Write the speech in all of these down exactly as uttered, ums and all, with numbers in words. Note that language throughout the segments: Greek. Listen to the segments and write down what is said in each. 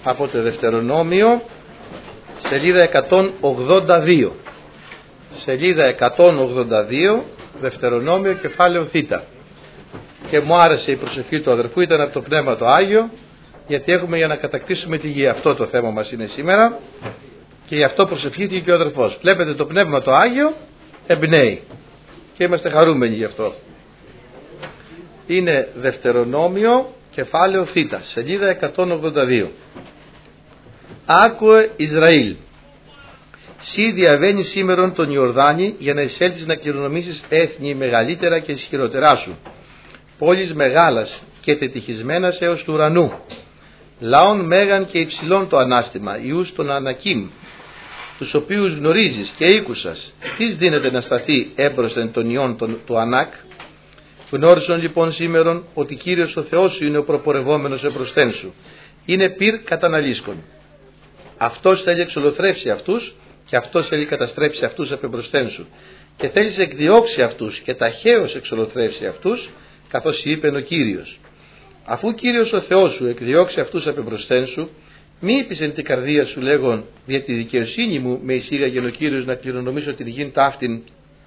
από το Δευτερονόμιο, σελίδα εκατόν ογδόντα δύο. Σελίδα εκατόν ογδόντα δύο, Δευτερονόμιο, κεφάλαιο Θ. Και μου άρεσε η προσευχή του αδερφού, ήταν από το Πνεύμα το Άγιο, γιατί έχουμε για να κατακτήσουμε τη γη. Αυτό το θέμα μας είναι σήμερα και γι' αυτό προσευχήθηκε και ο αδερφός. Βλέπετε, το Πνεύμα το Άγιο εμπνέει και είμαστε χαρούμενοι γι' αυτό. Είναι Δευτερονόμιο, κεφάλαιο Θ, σελίδα εκατόν ογδόντα δύο. Άκουε Ισραήλ, σύ διαβαίνεις σήμερον τον Ιορδάνη για να εισέλθεις να κληρονομήσεις έθνη μεγαλύτερα και ισχυρότερά σου, πόλεις μεγάλας και τετυχισμένας έως του ουρανού, λαών μέγαν και υψηλών το ανάστημα, ιούς των Ανακίμ, τους οποίους γνωρίζεις και οίκουσας. Τις δίνεται να σταθεί έμπροσθεν των ιών του Ανάκ. Γνώρισον λοιπόν σήμερον ότι Κύριος ο Θεός σου είναι ο προπορευόμενος εμπροσθέν σου, είναι πυρ καταναλίσκον. Αυτός θέλει εξολοθρεύσει αυτούς και αυτός θέλει καταστρέψει αυτούς απ' εμπροσθέν σου, και θέλει εκδιώξει αυτούς και ταχαίως εξολοθρεύσει αυτούς, καθώς είπεν ο Κύριος. Αφού Κύριος ο Θεός σου εκδιώξει αυτούς απ' εμπροσθέν σου, μη είπεις εν την καρδία σου λέγον, δια τη δικαιοσύνη μου με εισήγαγεν ο Κύριος να κληρονομήσω την γην ταύτην,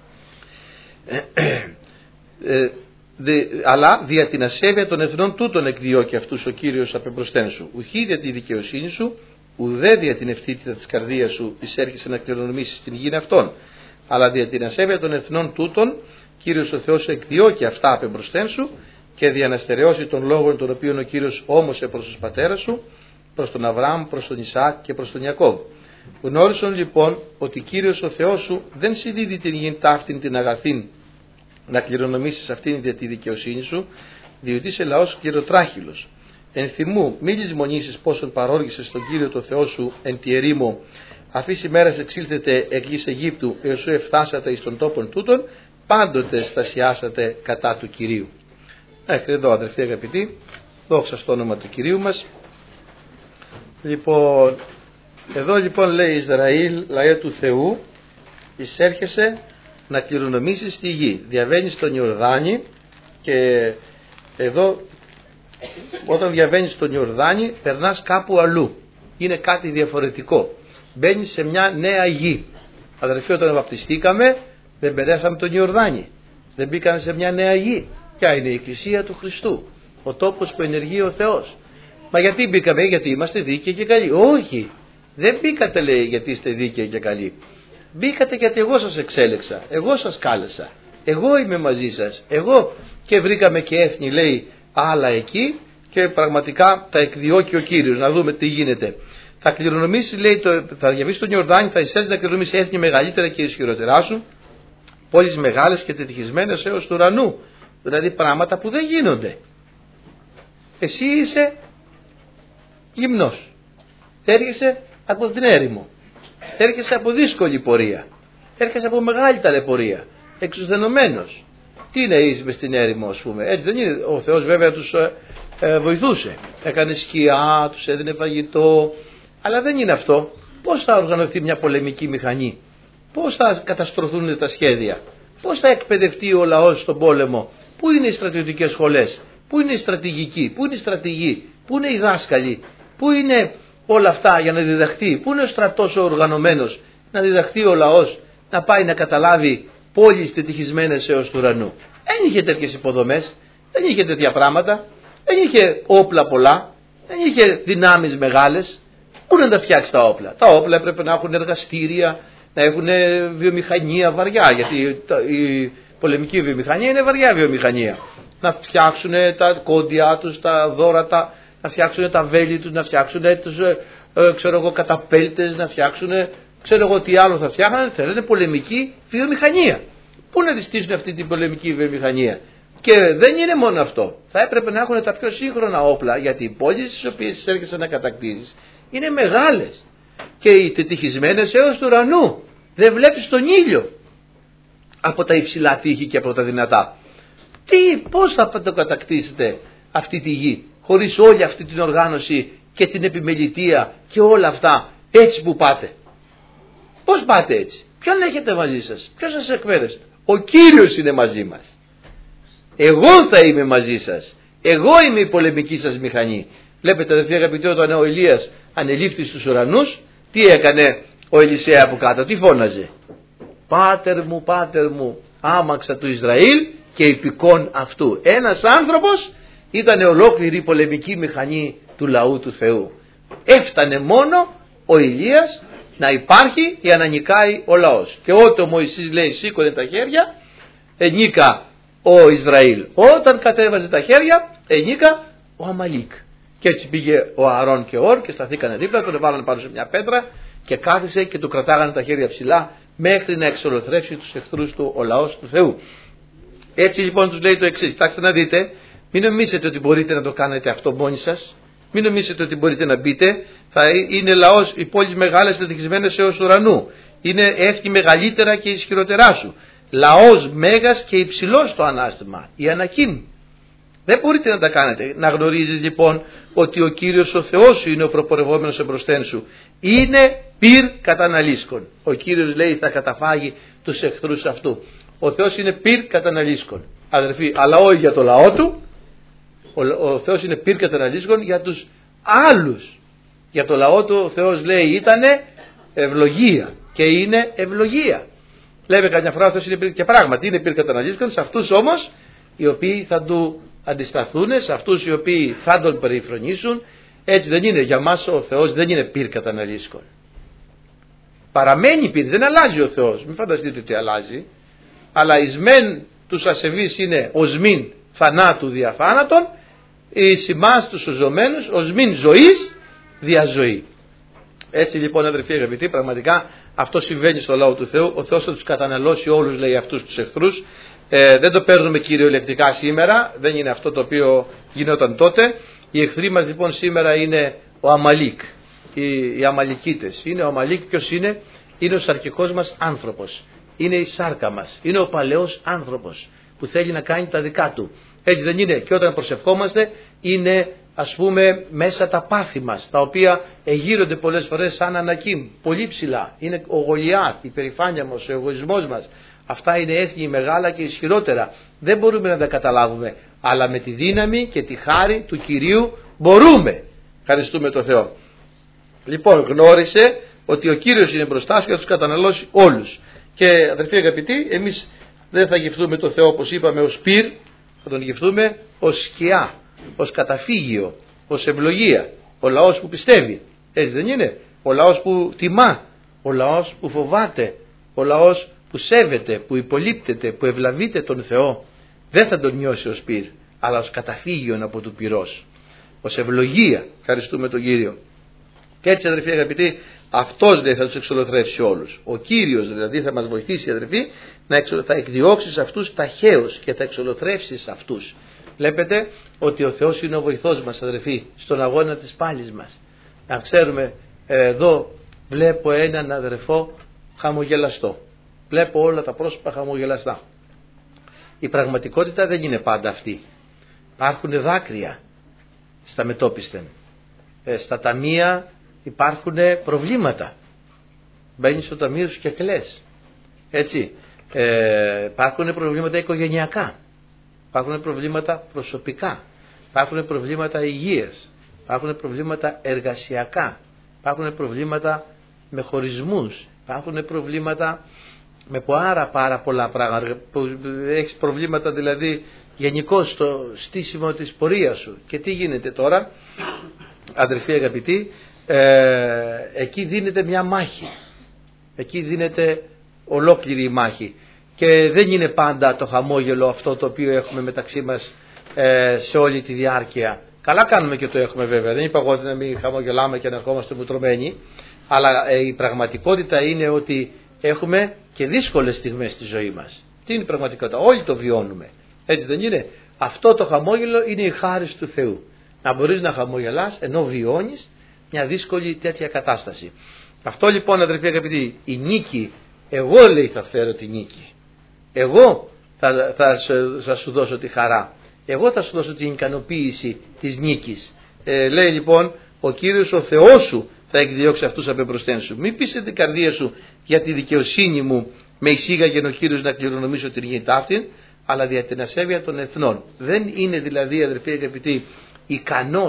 ε, δε, αλλά δια την ασέβεια των εθνών τούτων εκδιώκει αυτούς ο Κύριος απ' εμπροσθέν σου. Ουχή δια τη δικαιοσύνη σου, ουδέ δια την ευθύτητα της καρδίας σου εισέρχεσαι να κληρονομήσεις την γην αυτών, αλλά δια την ασέβεια των εθνών τούτων Κύριος ο Θεός εκδιώκει αυτά απ' εμπροσθέν σου, και δια να στερεώσει των λόγων των οποίων ο Κύριος όμωσε προς τους πατέρας σου, προς τον Αβραάμ, προς τον Ισαάκ και προς τον Ιακώβ. Γνώρισον λοιπόν ότι Κύριος ο Θεός σου δεν συντίδει την γην ταύτην την αγαθήν να κληρονομήσεις αυτήν δια τη δικαιοσύνη σου, διότι είσαι λαός κληροτράχυλος. Εν θυμού μη λησμονήσεις πόσον παρόργησες τον Κύριο το Θεό σου εν τη ερήμο, αφής ημέρας εξήλθετε εκ γης Αιγύπτου έως σου εφτάσατε εις των τόπων τούτων, πάντοτε στασιάσατε κατά του Κυρίου. Μέχρι εδώ, αδερφοί αγαπητοί, δόξα στο όνομα του Κυρίου μας. Λοιπόν, εδώ λοιπόν λέει Ισραήλ, λαέ του Θεού, εισέρχεσαι να κληρονομήσεις τη γη. Διαβαίνεις τον Ιορδάνη, και εδώ όταν διαβαίνεις τον Ιορδάνη περνάς κάπου αλλού. Είναι κάτι διαφορετικό. Μπαίνεις σε μια νέα γη. Αδερφοί, όταν βαπτιστήκαμε δεν περάσαμε τον Ιορδάνη. Δεν μπήκαμε σε μια νέα γη. Ποια είναι η Εκκλησία του Χριστού, ο τόπος που ενεργεί ο Θεός. Μα γιατί μπήκαμε? Γιατί είμαστε δίκαιοι και καλοί. Όχι, δεν μπήκατε λέει γιατί είστε δίκαιοι και καλοί. Μπήκατε γιατί εγώ σας εξέλεξα, εγώ σας κάλεσα, εγώ είμαι μαζί σας, εγώ, και βρήκαμε και έθνη λέει άλλα εκεί, και πραγματικά τα εκδιώκει ο Κύριος. Να δούμε τι γίνεται. Θα κληρονομήσεις λέει, το, θα διαβείς τον Ιορδάνη, θα εισέλθεις να κληρονομήσεις έθνη μεγαλύτερα και ισχυρότερά σου, πόλεις μεγάλες και τετυχισμένες έως του ουρανού. Δηλαδή πράγματα που δεν γίνονται. Εσύ είσαι γυμνός, έρχεσαι από την έρημο, έρχεσαι από δύσκολη πορεία, έρχεσαι από μεγάλη ταλαιπωρία, εξουσθενωμένος. Τι είναι είσαι μες στην έρημο, ας πούμε? Έτσι δεν είναι? Ο Θεός βέβαια τους ε, ε, βοηθούσε, έκανε σκιά, τους έδινε φαγητό, αλλά δεν είναι αυτό. Πώς θα οργανωθεί μια πολεμική μηχανή? Πώς θα καταστρωθούν τα σχέδια? Πώς θα εκπαιδευτεί ο λαός στον πόλεμο? Πού είναι οι στρατιωτικές σχολές? Πού είναι η στρατηγική? Πού είναι οι στρατηγοί? Πού είναι οι δάσκαλοι? Πού είναι όλα αυτά για να διδαχτεί? Πού είναι ο στρατός ο οργανωμένος να διδαχτεί ο λαός να πάει να καταλάβει πόλεις τετυχισμένες έως του ουρανού? Δεν είχε τέτοιες υποδομές, δεν είχε τέτοια πράγματα, δεν είχε όπλα πολλά, δεν είχε δυνάμεις μεγάλες. Πού να τα φτιάξει τα όπλα? Τα όπλα έπρεπε να έχουν εργαστήρια, να έχουν βιομηχανία βαριά, γιατί η πολεμική βιομηχανία είναι βαριά βιομηχανία. Να φτιάξουν τα κόντια τους, τα δώρατα, να φτιάξουν τα βέλη τους, να φτιάξουν τους ε, ε, ξέρω εγώ, καταπέλτες, να φτιάξουν ξέρω εγώ τι άλλο θα φτιάχνανε. Θέλανε πολεμική βιομηχανία. Πού να τη στήσουν αυτή την πολεμική βιομηχανία? Και δεν είναι μόνο αυτό. Θα έπρεπε να έχουν τα πιο σύγχρονα όπλα, γιατί οι πόλεις στις οποίες έρχεσαι να κατακτήσεις είναι μεγάλες και οι τετυχισμένες έως του ουρανού. Δεν βλέπεις τον ήλιο από τα υψηλά τείχη και από τα δυνατά. Τι, πώς θα το κατακτήσετε αυτή τη γη χωρίς όλη αυτή την οργάνωση και την επιμελητεία και όλα αυτά, έτσι που πάτε? Πώς πάτε έτσι? Ποιον έχετε μαζί σας? Ποιος σας εκπαίδευσε? Ο Κύριος είναι μαζί μας. Εγώ θα είμαι μαζί σας. Εγώ είμαι η πολεμική σας μηχανή. Βλέπετε αδερφοί αγαπητοί, όταν ο Ηλίας ανελήφθη στους ουρανούς, τι έκανε ο Ελισέα από κάτω, τι φώναζε? Πάτερ μου, πάτερ μου, άμαξα του Ισραήλ και υπηκόν αυτού. Ένας άνθρωπος ήταν ολόκληρη η πολεμική μηχανή του λαού του Θεού. Έφτανε μόνο ο Ηλίας να υπάρχει για να νικάει ο λαός. Και όταν ο Μωυσής λέει σήκωνε τα χέρια, ενίκα ο Ισραήλ. Όταν κατέβαζε τα χέρια, ενίκα ο Αμαλίκ. Και έτσι πήγε ο Ααρών και ο Ορ και σταθήκανε δίπλα, τον βάλανε πάνω σε μια πέτρα και κάθισε και του κρατάγανε τα χέρια ψηλά μέχρι να εξολοθρεύσει τους εχθρούς του ο λαός του Θεού. Έτσι λοιπόν τους λέει το εξής. Κοιτάξτε να δείτε, μην νομίζετε ότι μπορείτε να το κάνετε αυτό μόνοι σας. Μην νομίζετε ότι μπορείτε να μπείτε. Θα είναι λαός, οι πόλεις μεγάλες ευτυχισμένες έως ουρανού. Είναι εύτη μεγαλύτερα και ισχυρότερά σου. Λαός μέγας και υψηλός το ανάστημα. Η Ανακίμ. Δεν μπορείτε να τα κάνετε. Να γνωρίζεις λοιπόν ότι ο Κύριος ο Θεός σου είναι ο προπορευόμενος εμπροσθέν σου. Είναι πυρ καταναλίσκων. Ο Κύριος λέει θα καταφάγει τους εχθρούς αυτού. Ο Θεός είναι πυρ καταναλίσκων. Αδερφοί, αλλά όχι για το λαό του. Ο, ο Θεός είναι πυρ καταναλίσκων για τους άλλους. Για το λαό του ο Θεός λέει ήτανε ευλογία. Και είναι ευλογία. Λέμε καμιά φορά ο Θεός είναι πυρ, και πράγματι είναι πυρ καταναλίσκων. Σε αυτούς όμως οι οποίοι θα του αντισταθούν, σε αυτούς οι οποίοι θα τον περιφρονήσουν. Έτσι δεν είναι. Για μας ο Θεός δεν είναι πυρ καταναλίσκων. Παραμένει πυρ, δεν αλλάζει ο Θεός. Μην φανταστείτε ότι αλλάζει. Αλλά εις μεν τους ασεβείς είναι ως μην θανάτου διαφάνατον, εις ημάς τους οζωμένους ως μην ζωής διαζωή. Έτσι λοιπόν αδερφοί αγαπητοί, πραγματικά αυτό συμβαίνει στο λαό του Θεού. Ο Θεός θα τους καταναλώσει όλους, λέει, αυτούς τους εχθρούς. Ε, δεν το παίρνουμε κυριολεκτικά σήμερα, δεν είναι αυτό το οποίο γινόταν τότε. Οι εχθροί μας λοιπόν σήμερα είναι ο Αμαλίκ, οι, οι Αμαλικίτες. Είναι ο Αμαλίκ, ποιος είναι? Είναι ο σαρκικός μας άνθρωπος. Είναι η σάρκα μας. Είναι ο παλαιός άνθρωπος που θέλει να κάνει τα δικά του. Έτσι δεν είναι? Και όταν προσευχόμαστε είναι ας πούμε μέσα τα πάθη μας, τα οποία εγείρονται πολλές φορές σαν Ανακίμ, πολύ ψηλά. Είναι ο Γολιάθ, η περηφάνεια μας, ο εγωισμός μας. Αυτά είναι έθνη μεγάλα και ισχυρότερα. Δεν μπορούμε να τα καταλάβουμε. Αλλά με τη δύναμη και τη χάρη του Κυρίου μπορούμε. Ευχαριστούμε τον Θεό. Λοιπόν, γνώρισε ότι ο Κύριος είναι μπροστά σου και θα τους καταναλώσει όλους. Και αδερφοί αγαπητοί, εμείς δεν θα γευτούμε τον Θεό όπως είπαμε ως πυρ, θα τον γευτούμε ως σκιά, ως καταφύγιο, ως ευλογία. Ο λαός που πιστεύει. Έτσι δεν είναι? Ο λαός που τιμά, ο λαός που φοβάται, ο λαός που σέβεται, που υπολείπτεται, που ευλαβείται τον Θεό, δεν θα τον νιώσει ως πυρ, αλλά ως καταφύγιον από του πυρός, ως ευλογία. Ευχαριστούμε τον Κύριο. Και έτσι αδερφοί αγαπητοί, αυτός λέει θα τους εξολοθρεύσει όλους. Ο Κύριος δηλαδή θα μας βοηθήσει αδερφοί, να εξο... θα εκδιώξει αυτούς ταχαίως και θα εξολοθρεύσει αυτούς. Βλέπετε ότι ο Θεός είναι ο βοηθός μας αδερφοί στον αγώνα της πάλης μας. Να ξέρουμε, εδώ βλέπω έναν αδερφό χαμογελαστό. Βλέπω όλα τα πρόσωπα χαμογελαστά. Η πραγματικότητα δεν είναι πάντα αυτή. Υπάρχουν δάκρυα στα μετώπιστεν. Ε, στα ταμεία υπάρχουν προβλήματα. Μπαίνεις στο ταμείο σου και κλαις. Έτσι. Ε, υπάρχουν προβλήματα οικογενειακά. Υπάρχουν προβλήματα προσωπικά. Υπάρχουν προβλήματα υγείας. Υπάρχουν προβλήματα εργασιακά. Υπάρχουν προβλήματα με χωρισμούς. Υπάρχουν προβλήματα με πάρα πάρα πολλά πράγματα. Έχεις προβλήματα δηλαδή γενικώς στο στήσιμο της πορείας σου. Και τι γίνεται τώρα, αδερφοί αγαπητοί, ε, εκεί δίνεται μια μάχη. Εκεί δίνεται ολόκληρη η μάχη. Και δεν είναι πάντα το χαμόγελο αυτό το οποίο έχουμε μεταξύ μας ε, σε όλη τη διάρκεια. Καλά κάνουμε και το έχουμε βέβαια. Δεν είπα εγώ ότι να μην χαμογελάμε και να ερχόμαστε μουτρωμένοι. Αλλά ε, η πραγματικότητα είναι ότι έχουμε και δύσκολες στιγμές στη ζωή μας. Τι είναι η πραγματικότητα? Όλοι το βιώνουμε. Έτσι δεν είναι? Αυτό το χαμόγελο είναι η χάρη του Θεού. Να μπορείς να χαμογελάς ενώ βιώνεις μια δύσκολη τέτοια κατάσταση. Αυτό λοιπόν αδερφοί αγαπητοί, η νίκη, εγώ λέει θα φέρω τη νίκη. Εγώ θα, θα, θα σου δώσω τη χαρά. Εγώ θα σου δώσω την ικανοποίηση της νίκης. Ε, λέει λοιπόν ο Κύριος ο Θεός σου θα εκδιώξει αυτούς απ' εμπροσθέν σου. Μην πεις την καρδία σου για τη δικαιοσύνη μου με εισήγαγε ο Κύριος να κληρονομήσω την γη ταύτην, αλλά δια την ασέβεια των εθνών. Δεν είναι δηλαδή αδερφοί αγαπητοί ικανός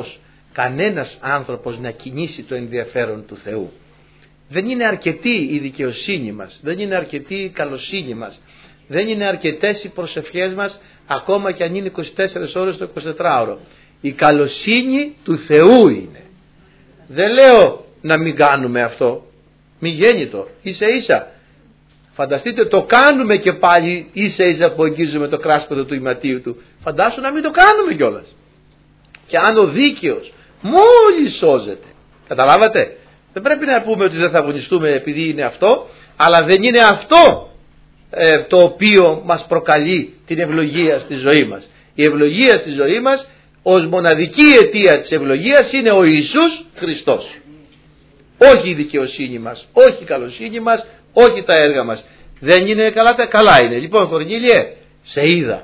κανένας άνθρωπος να κινήσει το ενδιαφέρον του Θεού. Δεν είναι αρκετή η δικαιοσύνη μας, δεν είναι αρκετή η καλοσύνη μας, δεν είναι αρκετές οι προσευχές μας, ακόμα και αν είναι είκοσι τέσσερις ώρες το εικοσιτετράωρο. Η καλοσύνη του Θεού είναι. Δεν λέω να μην κάνουμε αυτό, μη γέννητο, ίσα ίσα. Φανταστείτε, το κάνουμε και πάλι ίσα ίσα που αγγίζουμε το κράσπεδο του ηματίου του. Φαντάσου να μην το κάνουμε κιόλας. Και αν ο δίκαιος μόλις σώζεται, καταλάβατε, δεν πρέπει να πούμε ότι δεν θα αγωνιστούμε επειδή είναι αυτό, αλλά δεν είναι αυτό ε, το οποίο μας προκαλεί την ευλογία στη ζωή μας. Η ευλογία στη ζωή μας, ως μοναδική αιτία της ευλογίας, είναι ο Ιησούς Χριστός. Όχι η δικαιοσύνη μας, όχι η καλοσύνη μας, όχι τα έργα μας. Δεν είναι καλά, τα καλά είναι. Λοιπόν, Κορνήλιε, σε είδα,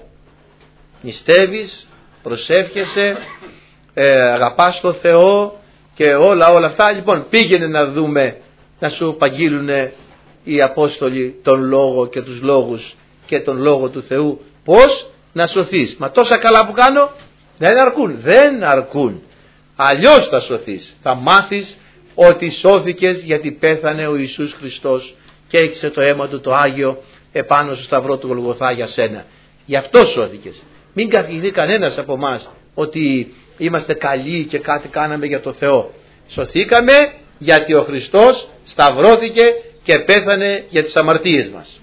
νηστεύεις, προσεύχεσαι, ε, αγαπάς τον Θεό και όλα όλα αυτά. Λοιπόν, πήγαινε να δούμε, να σου απαγγείλουν οι Απόστολοι τον λόγο και τους λόγους και τον λόγο του Θεού, πώς να σωθείς. Μα τόσα καλά που κάνω δεν αρκούν, δεν αρκούν. Αλλιώς θα σωθείς, θα μάθεις ότι σώθηκες γιατί πέθανε ο Ιησούς Χριστός και έριξε το αίμα του το Άγιο επάνω στο σταυρό του Γολγοθά για σένα. Γι' αυτό σώθηκες. Μην καθηγηθεί κανένας από εμάς ότι είμαστε καλοί και κάτι κάναμε για το Θεό. Σωθήκαμε γιατί ο Χριστός σταυρώθηκε και πέθανε για τις αμαρτίες μας.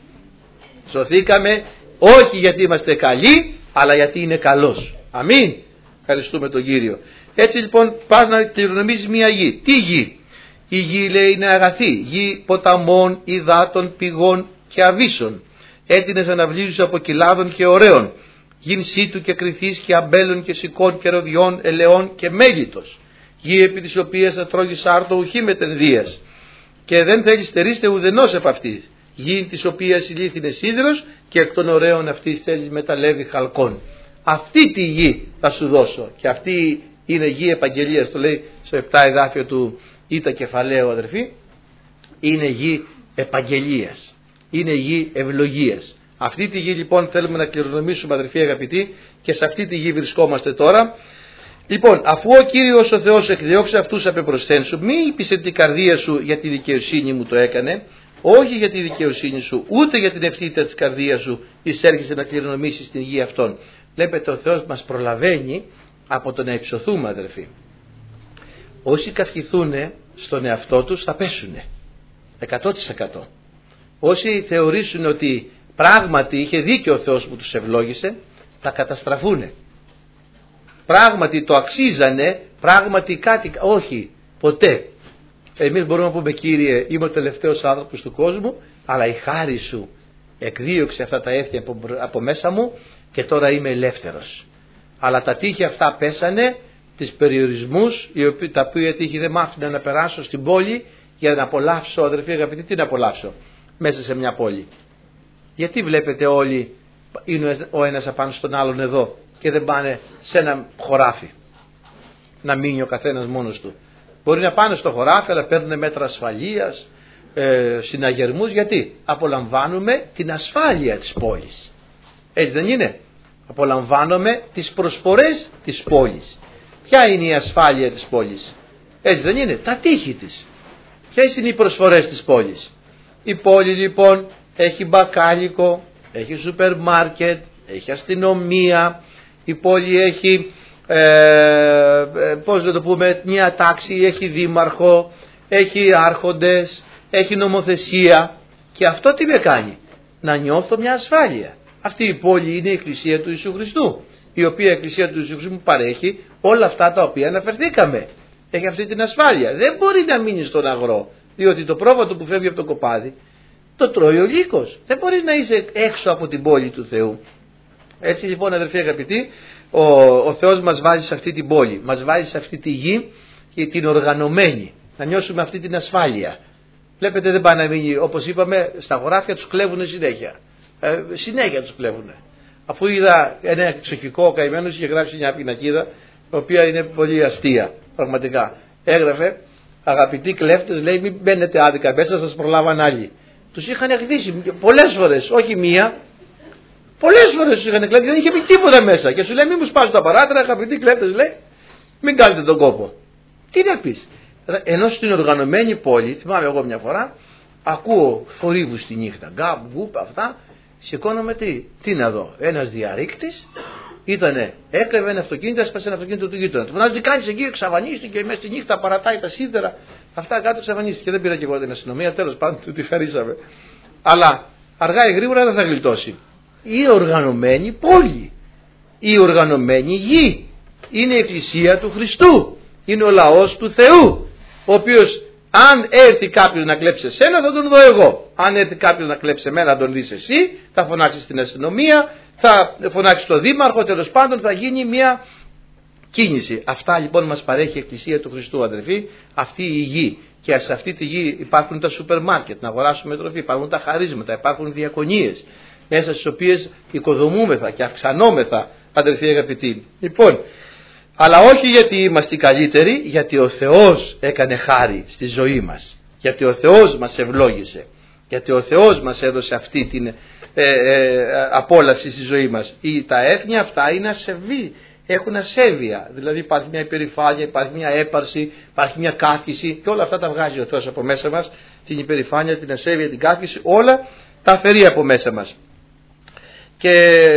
Σωθήκαμε όχι γιατί είμαστε καλοί, αλλά γιατί είναι καλός. Αμήν. Ευχαριστούμε τον Κύριο. Έτσι λοιπόν πας να κληρονομήσεις μια γη. Τι γη? Η γη, λέει, είναι αγαθή, γη ποταμών, υδάτων, πηγών και αβύσσων, έτεινες αναβλύζους από κοιλάδων και ωραίων, γην σύτου και κρυθής και αμπέλων και σικών και ροδιών, ελαιών και μέλιτος, γη επί της οποίας θα τρώγεις άρτο ουχή μετενδίας και δεν θέλεις στερίστε ουδενός επ' αυτής, γη της οποίας η λίθη είναι σίδηρος και εκ των ωραίων αυτής θέλεις μεταλλεύει χαλκών. Αυτή τη γη θα σου δώσω και αυτή είναι γη επαγγελίας, το λέει στο επτά εδάφιο του Ήτα κεφαλαίο, αδερφοί, είναι γη επαγγελίας, είναι γη ευλογίας. Αυτή τη γη λοιπόν θέλουμε να κληρονομήσουμε, αδερφοί αγαπητοί, και σε αυτή τη γη βρισκόμαστε τώρα. Λοιπόν, αφού ο Κύριος ο Θεός εκδιώξει αυτούς απ' εμπροσθέν σου, μη είπεις την καρδία σου για τη δικαιοσύνη μου το έκανε, όχι για τη δικαιοσύνη σου, ούτε για την ευθύτητα της καρδίας σου εισέρχεσαι να κληρονομήσεις την γη αυτών. Βλέπετε, ο Θεός μας προλαβαίνει από το να υψωθούμε, αδερφοί. Όσοι καυχηθούν στον εαυτό τους θα πέσουνε εκατό τοις εκατό. Όσοι θεωρήσουν ότι πράγματι είχε δίκιο ο Θεός που τους ευλόγησε, θα καταστραφούνε. Πράγματι το αξίζανε, πράγματι κάτι, όχι, ποτέ. Εμείς μπορούμε να πούμε, Κύριε, είμαι ο τελευταίος άνθρωπος του κόσμου, αλλά η χάρη σου εκδίωξε αυτά τα έθια από, από μέσα μου και τώρα είμαι ελεύθερος. Αλλά τα τείχη αυτά πέσανε, τις περιορισμούς, οι οποίοι, τα οποία τείχη δεν μ' άφηναν να περάσω στην πόλη για να απολαύσω, αδερφοί αγαπητοί, τι να απολαύσω μέσα σε μια πόλη. Γιατί βλέπετε όλοι είναι ο ένας απάνω στον άλλον εδώ και δεν πάνε σε ένα χωράφι να μείνει ο καθένας μόνος του? Μπορεί να πάνε στο χωράφι, αλλά παίρνουν μέτρα ασφαλείας, ε, συναγερμούς. Γιατί? Απολαμβάνουμε την ασφάλεια της πόλης. Έτσι δεν είναι? Απολαμβάνουμε τις προσφορές της πόλης. Ποια είναι η ασφάλεια της πόλης? Έτσι δεν είναι? Τα τείχη της. Ποιες είναι οι προσφορές της πόλης? Η πόλη λοιπόν έχει μπακάλικο, έχει σούπερ μάρκετ, έχει αστυνομία, η πόλη έχει ε, ε, πώς να το πούμε, μια τάξη, έχει δήμαρχο, έχει άρχοντες, έχει νομοθεσία. Και αυτό τι με κάνει? Να νιώθω μια ασφάλεια. Αυτή η πόλη είναι η Εκκλησία του Ιησού Χριστού, η οποία η Εκκλησία του Ιησού Χριστού μου παρέχει όλα αυτά τα οποία αναφερθήκαμε. Έχει αυτή την ασφάλεια. Δεν μπορεί να μείνει στον αγρό, διότι το πρόβατο που φεύγει από το κοπάδι το τρώει ο λύκος. Δεν μπορεί να είσαι έξω από την πόλη του Θεού. Έτσι λοιπόν, αδερφοί αγαπητοί, ο, ο Θεός μας βάζει σε αυτή την πόλη, μας βάζει σε αυτή τη γη και την οργανωμένη, να νιώσουμε αυτή την ασφάλεια. Βλέπετε, δεν πάει να μείνει, όπως είπαμε, στα χωράφια τους κλέβουν συνέχεια. Ε, συνέχεια τους κλέβουν. Αφού είδα ένα εξοχικό καημένο, είχε γράψει μια πινακίδα, η οποία είναι πολύ αστεία, πραγματικά. Έγραφε, αγαπητοί κλέφτες, λέει, μην μπαίνετε άδικα μέσα, σας προλάβαν άλλοι. Τους είχαν εκδίσει πολλές φορές, όχι μία. Πολλές φορές τους είχαν κλέψει, δεν είχε πει τίποτα μέσα. Και σου λέει, μην μου σπάσουν τα παράθυρα, αγαπητοί κλέφτες, λέει. μην κάνετε τον κόπο. Τι να πεις. Ενώ στην οργανωμένη πόλη, θυμάμαι εγώ μια φορά, ακούω θορύβους τη νύχτα, γκάμπ, γκουπ, αυτά, σηκώνομαι τι, τι να δω, ένας διαρρήκτης, ήτανε, έκλεβε ένα αυτοκίνητο, έσπασε ένα αυτοκίνητο του γείτονα. Του φωνάζει, τι κάνεις εκεί, εξαφανίστηκε και μέσα στη νύχτα παρατάει τα σίδερα, αυτά κάτω εξαφανίστηκε. Δεν πήρα και εγώ την αστυνομία, τέλος πάντων του τη χαρίσαμε. Αλλά αργά ή γρήγορα δεν θα γλιτώσει. Η οργανωμένη πόλη, η οργανωμένη γη, είναι η εκκλησία του Χριστού, είναι ο λαός του Θεού, ο οποίος αν έρθει κάποιος να κλέψει εσένα θα τον δω εγώ. Αν έρθει κάποιος να κλέψει εμένα να τον δεις εσύ, θα φωνάξεις στην αστυνομία, θα φωνάξεις τον δήμαρχο, τέλος πάντων θα γίνει μια κίνηση. Αυτά λοιπόν μας παρέχει η εκκλησία του Χριστού, αδερφοί, αυτή η γη. Και σε αυτή τη γη υπάρχουν τα σούπερ μάρκετ, να αγοράσουμε τροφή, υπάρχουν τα χαρίσματα, υπάρχουν διακονίες, μέσα στις οποίες οικοδομούμεθα και αυξανόμεθα, αδερφοί αγαπητοί. Λοιπόν, αλλά όχι γιατί είμαστε καλύτεροι, γιατί ο Θεός έκανε χάρη στη ζωή μας. Γιατί ο Θεός μας ευλόγησε. Γιατί ο Θεός μας έδωσε αυτή την ε, ε, απόλαυση στη ζωή μας. Ή, τα έθνη αυτά είναι ασεβή, έχουν ασέβεια. Δηλαδή υπάρχει μια υπερηφάνεια, υπάρχει μια έπαρση, υπάρχει μια κάθιση και όλα αυτά τα βγάζει ο Θεός από μέσα μας. Την υπερηφάνεια, την ασέβεια, την κάθιση, όλα τα αφαιρεί από μέσα μας. Και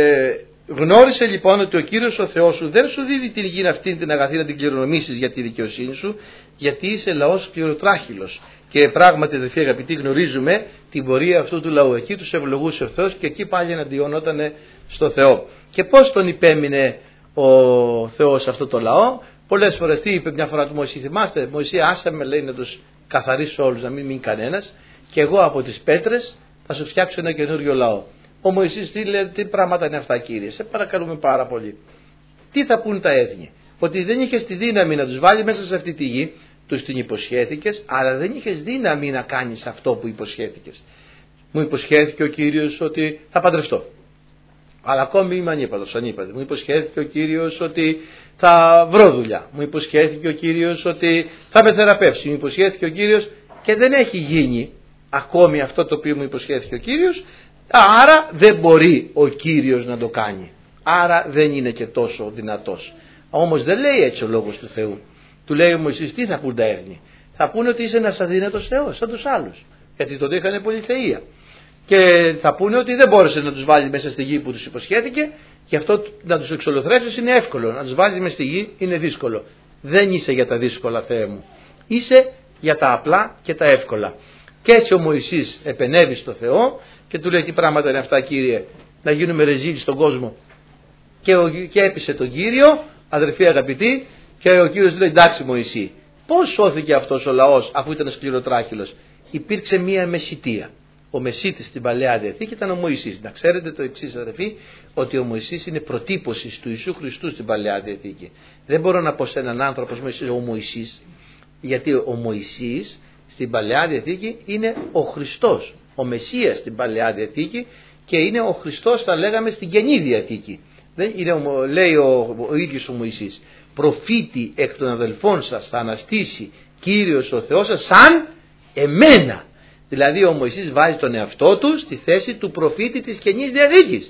γνώρισε λοιπόν ότι ο Κύριος ο Θεός σου δεν σου δίδει την γη αυτή την αγαθή να την κληρονομήσεις για τη δικαιοσύνη σου, γιατί είσαι λαός σκληροτράχυλος. Και πράγματι, αδελφοί αγαπητοί, γνωρίζουμε την πορεία αυτού του λαού. Εκεί τους ευλογούσε ο Θεός και εκεί πάλι εναντιονόταν στο Θεό. Και πώς τον υπέμεινε ο Θεός αυτό το λαό? Πολλές φορές τι είπε μια φορά του Μωυσή, θυμάστε, Μωυσή, άσε με, λέει, να τους καθαρίσω όλους, να μην μείνει κανένας, και εγώ από τις πέτρες θα σου φτιάξω ένα καινούριο λαό. Ο Μωυσής τι λέει, τι πράγματα είναι αυτά, Κύριε, σε παρακαλούμε πάρα πολύ. Τι θα πούν τα έθνη? Ότι δεν είχες τη δύναμη να τους βάλει μέσα σε αυτή τη γη, τους την υποσχέθηκες, αλλά δεν είχες δύναμη να κάνεις αυτό που υποσχέθηκες. Μου υποσχέθηκε ο Κύριος ότι θα παντρευτώ, αλλά ακόμη είμαι ανήπαντρος, ανήπαντρος. Μου υποσχέθηκε ο Κύριος ότι θα βρω δουλειά. Μου υποσχέθηκε ο Κύριος ότι θα με θεραπεύσει. Μου υποσχέθηκε ο Κύριος και δεν έχει γίνει ακόμη αυτό το οποίο μου υποσχέθηκε ο Κύριος. Άρα δεν μπορεί ο Κύριος να το κάνει. Άρα δεν είναι και τόσο δυνατός. Όμως δεν λέει έτσι ο λόγος του Θεού. Του λέει ο Μωυσής, τι θα πούν τα έθνη? Θα πούνε ότι είσαι ένας αδύνατος Θεός, σαν τους άλλους. Γιατί τότε είχαν πολυθεία. Και θα πούνε ότι δεν μπόρεσε να τους βάλει μέσα στη γη που τους υποσχέθηκε, και αυτό να τους εξολοθρεύσεις είναι εύκολο. Να τους βάλεις μέσα στη γη είναι δύσκολο. Δεν είσαι για τα δύσκολα, Θεέ μου. Είσαι για τα απλά και τα εύκολα. Και έτσι ο Μωυσής επενέβη στο Θεό και του λέει, τι πράγματα είναι αυτά, Κύριε, να γίνουμε ρεζίλοι στον κόσμο? Και, ο, και έπεισε τον Κύριο, αδερφοί αγαπητοί, και ο Κύριος του λέει, εντάξει Μωυσή, πώς σώθηκε αυτός ο λαός αφού ήταν σκληροτράχυλος? Υπήρξε μία μεσιτεία. Ο μεσίτης στην Παλαιά Διαθήκη ήταν ο Μωυσής. Να ξέρετε το εξής, αδερφοί, ότι ο Μωυσής είναι προτύπωση του Ιησού Χριστού στην Παλαιά Διαθήκη. Δεν μπορώ να πω σε έναν άνθρωπο ο Μωυσής, γιατί ο Μωυσής στην Παλαιά Διαθήκη είναι ο Χριστός, ο Μεσσίας στην Παλαιά Διαθήκη, και είναι ο Χριστός, θα λέγαμε, στην Καινή Διαθήκη. Δεν είναι, λέει ο, ο ίδιος ο Μωυσής, προφήτη εκ των αδελφών σας θα αναστήσει Κύριος ο Θεός σας σαν εμένα. Δηλαδή ο Μωυσής βάζει τον εαυτό του στη θέση του προφήτη της Καινής Διαθήκης.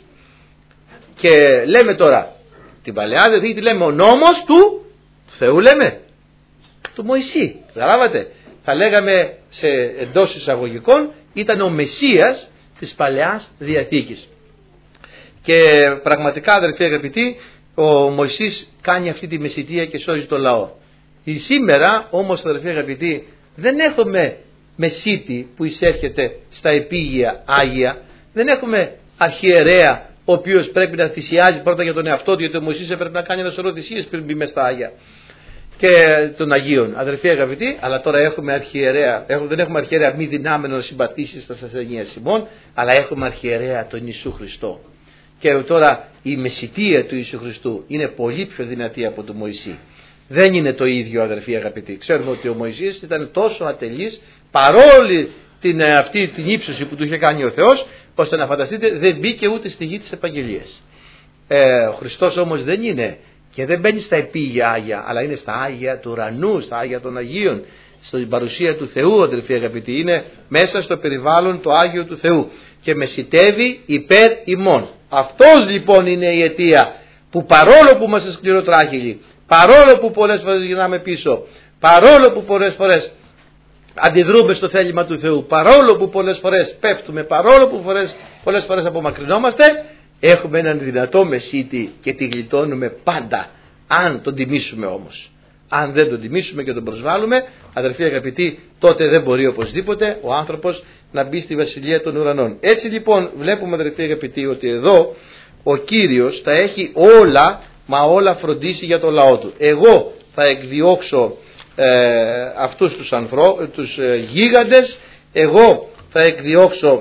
Και λέμε τώρα, την Παλαιά Διαθήκη τη λέμε ο νόμος του Θεού, λέμε, του Μωυσή. Καταλάβατε? Θα λέγαμε σε εντός εισαγωγικών, ήταν ο Μεσσίας της Παλαιάς Διαθήκης. Και πραγματικά, αδελφοί αγαπητοί, ο Μωυσής κάνει αυτή τη μεσιτεία και σώζει το λαό. Η σήμερα όμως, αδελφοί αγαπητοί, δεν έχουμε μεσίτη που εισέρχεται στα επίγεια Άγια. Δεν έχουμε αρχιερέα ο οποίος πρέπει να θυσιάζει πρώτα για τον εαυτό του, γιατί ο Μωυσής έπρεπε να κάνει ένα σωρό θυσίες πριν μπει μες στα Άγια και των Αγίων, αδελφοί αγαπητοί. Αλλά τώρα έχουμε αρχιερέα, έχουμε, δεν έχουμε αρχιερέα μη δυνάμενο να συμπατήσει στα ασθενεία Σιμών, αλλά έχουμε αρχιερέα τον Ιησού Χριστό. Και τώρα η μεσιτεία του Ιησού Χριστού είναι πολύ πιο δυνατή από τον Μωυσή. Δεν είναι το ίδιο, αδελφοί αγαπητοί. Ξέρουμε ότι ο Μωυσής ήταν τόσο ατελής, παρόλη την, αυτή την ύψωση που του είχε κάνει ο Θεός, ώστε να φανταστείτε δεν μπήκε ούτε στη γη της Επαγγελίας. Ε, ο Χριστός όμως δεν είναι και δεν μπαίνει στα επίγεια Άγια, αλλά είναι στα Άγια του ουρανού, στα Άγια των Αγίων, στην παρουσία του Θεού, αδελφοί αγαπητοί. Είναι μέσα στο περιβάλλον το Άγιο του Θεού και μεσιτεύει υπέρ ημών. Αυτός λοιπόν είναι η αιτία που παρόλο που είμαστε σκληροτράχυλοι, παρόλο που πολλές φορές γυρνάμε πίσω, παρόλο που πολλές φορές αντιδρούμε στο θέλημα του Θεού, παρόλο που πολλές φορές πέφτουμε, παρόλο που φορές, πολλές φορές απομακρυνόμαστε, έχουμε έναν δυνατό μεσίτη και τη γλιτώνουμε πάντα, αν τον τιμήσουμε όμως. Αν δεν τον τιμήσουμε και τον προσβάλλουμε, αδερφοί αγαπητοί, τότε δεν μπορεί οπωσδήποτε ο άνθρωπος να μπει στη βασιλεία των ουρανών. Έτσι λοιπόν βλέπουμε, αδερφοί αγαπητοί, ότι εδώ ο Κύριος θα έχει όλα, μα όλα φροντίσει για το λαό του. Εγώ θα εκδιώξω ε, αυτούς τους, ανθρω... τους ε, γίγαντες, εγώ θα εκδιώξω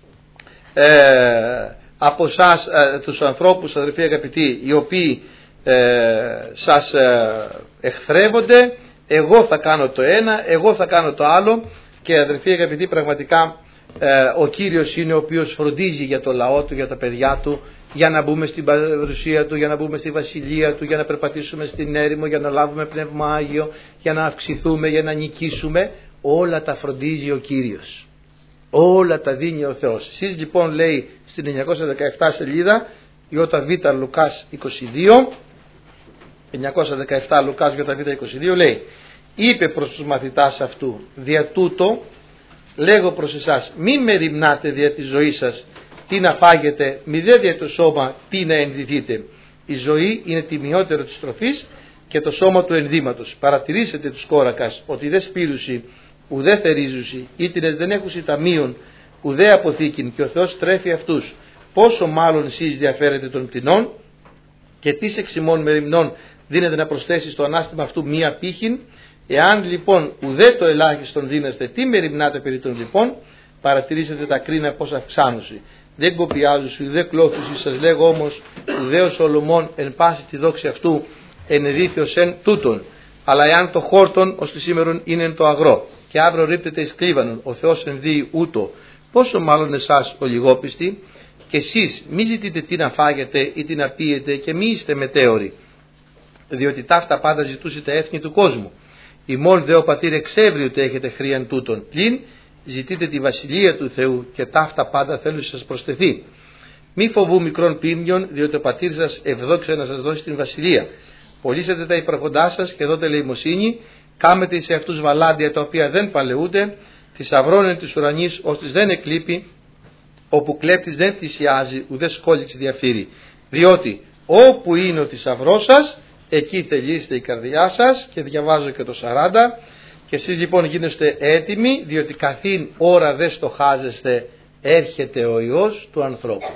ε, από εσάς ε, τους ανθρώπους, αδερφοί αγαπητοί, οι οποίοι ε, σας ε, εχθρεύονται, εγώ θα κάνω το ένα, εγώ θα κάνω το άλλο. Και αδερφοί αγαπητοί, πραγματικά ε, ο Κύριος είναι ο οποίος φροντίζει για το λαό του, για τα παιδιά του, για να μπούμε στην παρουσία του, για να μπούμε στη βασιλεία του, για να περπατήσουμε στην έρημο, για να λάβουμε πνεύμα Άγιο, για να αυξηθούμε, για να νικήσουμε. Όλα τα φροντίζει ο Κύριος, όλα τα δίνει ο Θεός. Εσείς λοιπόν, λέει στην εννιακόσια δεκαεπτά σελίδα, ΙΒ Λουκάς είκοσι δύο, εννιακόσια δεκαεπτά Λουκάς ΙΒ είκοσι δύο, λέει, είπε προς τους μαθητάς αυτού, δια τούτο λέγω προς εσάς, μη μεριμνάτε δια της ζωής σας τι να φάγετε, μη δε δια το σώμα τι να ενδυθείτε. Η ζωή είναι τιμιότερο της τροφής και το σώμα του ενδύματος. Παρατηρήσετε τους κόρακας ότι δε σπήρουσι, ουδέ θερίζουσι, ήτινες δεν έχουσι ταμείων, ουδέ αποθήκην, και ο Θεός τρέφει αυτούς. Πόσο μάλλον εσείς διαφέρετε των πτηνών, και τις εξημών μεριμνών δίνεται να προσθέσει στο ανάστημα αυτού μία πύχην. Εάν λοιπόν ουδέ το ελάχιστον δίνεστε, τι μεριμνάτε περί των λοιπόν, παρατηρήσετε τα κρίνα πως αυξάνουσι. Δεν κοπιάζουσι, ουδέ κλώθουσι, σας λέγω όμως, ουδέ ο Σολομών εν πάση τη δόξη αυτού ενεδίθιος εν τούτον. Αλλά εάν το χόρτον ως τη σήμερον είναι εν το αγρό, και αύριο ρίπτεται εις κλίβανον, ο Θεός ενδύει ούτω, πόσο μάλλον εσάς ο λιγόπιστοι. Και εσείς μη ζητείτε τι να φάγετε ή τι να πίετε, και μη είστε μετέωροι, διότι ταύτα πάντα ζητούσετε έθνη του κόσμου. Ημών δε ο πατήρ εξεύρει ότι έχετε χρήαν τούτον, πλην ζητείτε τη βασιλεία του Θεού, και ταύτα πάντα θέλουν σας προσθεθεί. Μη φοβού μικρών πίμνιων, διότι ο πατήρ σας ευδόξε να σας δώσει την βασιλεία. Πωλήσετε τα υπαρχοντά σας και δώτε ελεημοσύνη, κάμετε σε αυτούς βαλάντια τα οποία δεν παλαιούνται, θησαυρών εν της ουρανής ώστις δεν εκλείπει, όπου κλέπτης δεν θυσιάζει, ουδέ σκόλιξη διαφύρει. Διότι όπου είναι ο θησαυρός σας, εκεί θελείστε η καρδιά σας. Και διαβάζω και το σαράντα. Και εσείς λοιπόν γίνεστε έτοιμοι, διότι καθήν ώρα δεν στοχάζεστε, έρχεται ο Υιός του ανθρώπου.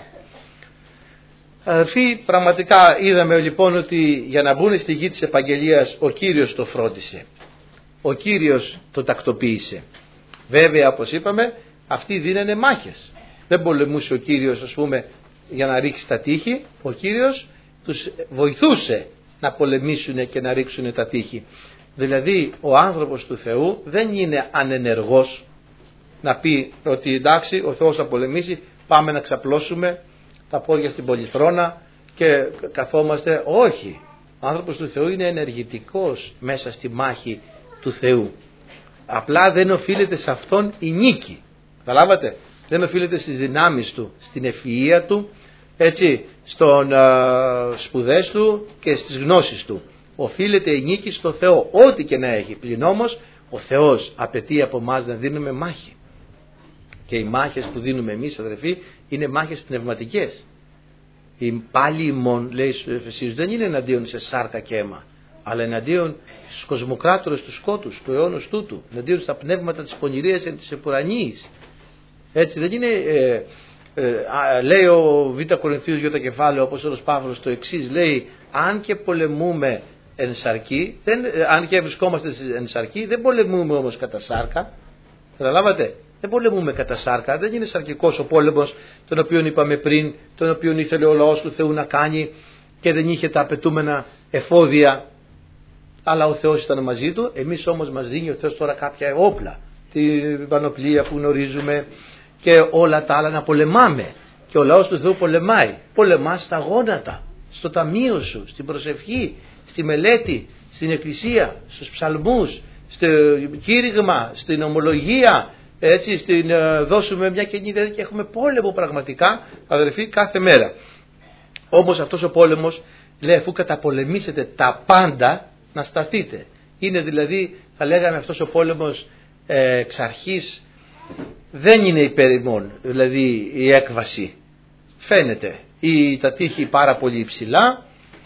Αδερφοί, πραγματικά είδαμε λοιπόν ότι για να μπουν στη γη της επαγγελίας ο Κύριος το φρόντισε, ο Κύριος το τακτοποίησε. Βέβαια, όπως είπαμε, αυτοί δίνανε μάχες. Δεν πολεμούσε ο Κύριος, ας πούμε, για να ρίξει τα τείχη. Ο Κύριος τους βοηθούσε να πολεμήσουν και να ρίξουν τα τείχη. Δηλαδή ο άνθρωπος του Θεού δεν είναι ανενεργός να πει ότι εντάξει, ο Θεός θα πολεμήσει, πάμε να ξαπλώσουμε τα πόδια στην πολυθρόνα και καθόμαστε. Όχι, ο άνθρωπος του Θεού είναι ενεργητικός μέσα στη μάχη του Θεού. Απλά δεν οφείλεται σε αυτόν η νίκη. Καταλάβατε, δεν οφείλεται στις δυνάμεις του, στην ευφυΐα του, έτσι, στον α, σπουδές του και στις γνώσεις του. Οφείλεται η νίκη στο Θεό, ό,τι και να έχει. Πλην όμως ο Θεός απαιτεί από εμάς να δίνουμε μάχη. Και οι μάχες που δίνουμε εμείς, αδερφοί, είναι μάχες πνευματικές. Η πάλι ημών, λέει στους Εφεσίους, δεν είναι εναντίον σε σάρκα και αίμα, αλλά εναντίον στους κοσμοκράτορες του σκότους, του αιώνος τούτου, εναντίον στα πνεύματα της πονηρίας και της επουρανίας. Έτσι δεν είναι, ε, ε, λέει ο Β' Κορινθίους για το κεφάλαιο, όπως ο Παύλος το εξής, λέει, αν και πολεμούμε εν σαρκή, δεν, αν και βρισκόμαστε εν σαρκή, δεν πολεμούμε όμως κατά σάρκα. Καταλάβατε, δεν πολεμούμε κατά σάρκα, δεν είναι σαρκικός ο πόλεμος, τον οποίο είπαμε πριν, τον οποίο ήθελε ο λαός του Θεού να κάνει και δεν είχε τα απαιτούμενα εφόδια, αλλά ο Θεός ήταν μαζί του. Εμείς όμως μας δίνει ο Θεός τώρα κάποια όπλα, την πανοπλία που γνωρίζουμε και όλα τα άλλα να πολεμάμε. Και ο λαός του Θεού πολεμάει, πολεμά στα γόνατα, στο ταμείο σου, στην προσευχή, στη μελέτη, στην εκκλησία, στους ψαλμούς, στο κήρυγμα, στην ομολογία, έτσι, στην, uh, δώσουμε μια καινή ιδέα και έχουμε πόλεμο πραγματικά, αδερφοί, κάθε μέρα. Όμως αυτός ο πόλεμος λέει αφού καταπολεμήσετε τα πάντα να σταθείτε. Είναι δηλαδή, θα λέγαμε, αυτός ο πόλεμος ε, εξ αρχής δεν είναι υπερημών, δηλαδή η έκβαση. Φαίνεται ή τα τείχη πάρα πολύ υψηλά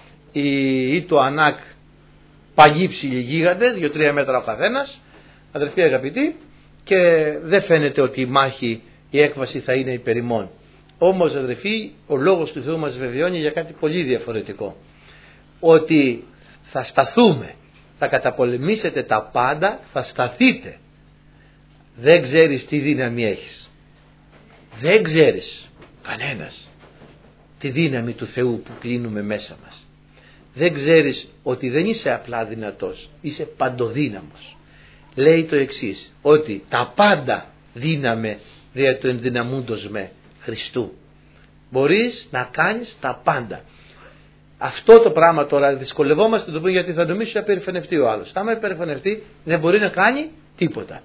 ή, ή το Ανάκ παγύψηλοι γίγαντες, δύο τρία μέτρα ο καθένας, αδερφοί αγαπητοί, και δεν φαίνεται ότι η μάχη, η έκβαση θα είναι υπερημών. Όμως αδερφοί, ο λόγος του Θεού μας βεβαιώνει για κάτι πολύ διαφορετικό, ότι θα σταθούμε, θα καταπολεμήσετε τα πάντα, θα σταθείτε. Δεν ξέρεις τι δύναμη έχεις, δεν ξέρεις κανένας τη δύναμη του Θεού που κλείνουμε μέσα μας. Δεν ξέρεις ότι δεν είσαι απλά δυνατός, είσαι παντοδύναμος. Λέει το εξής, ότι τα πάντα δύναμε δια του ενδυναμούντος με Χριστού. Μπορείς να κάνεις τα πάντα. Αυτό το πράγμα τώρα δυσκολευόμαστε να το πούμε, γιατί θα νομίσει ότι θα περηφανευτεί ο άλλος. Άμα περηφανευτεί δεν μπορεί να κάνει τίποτα.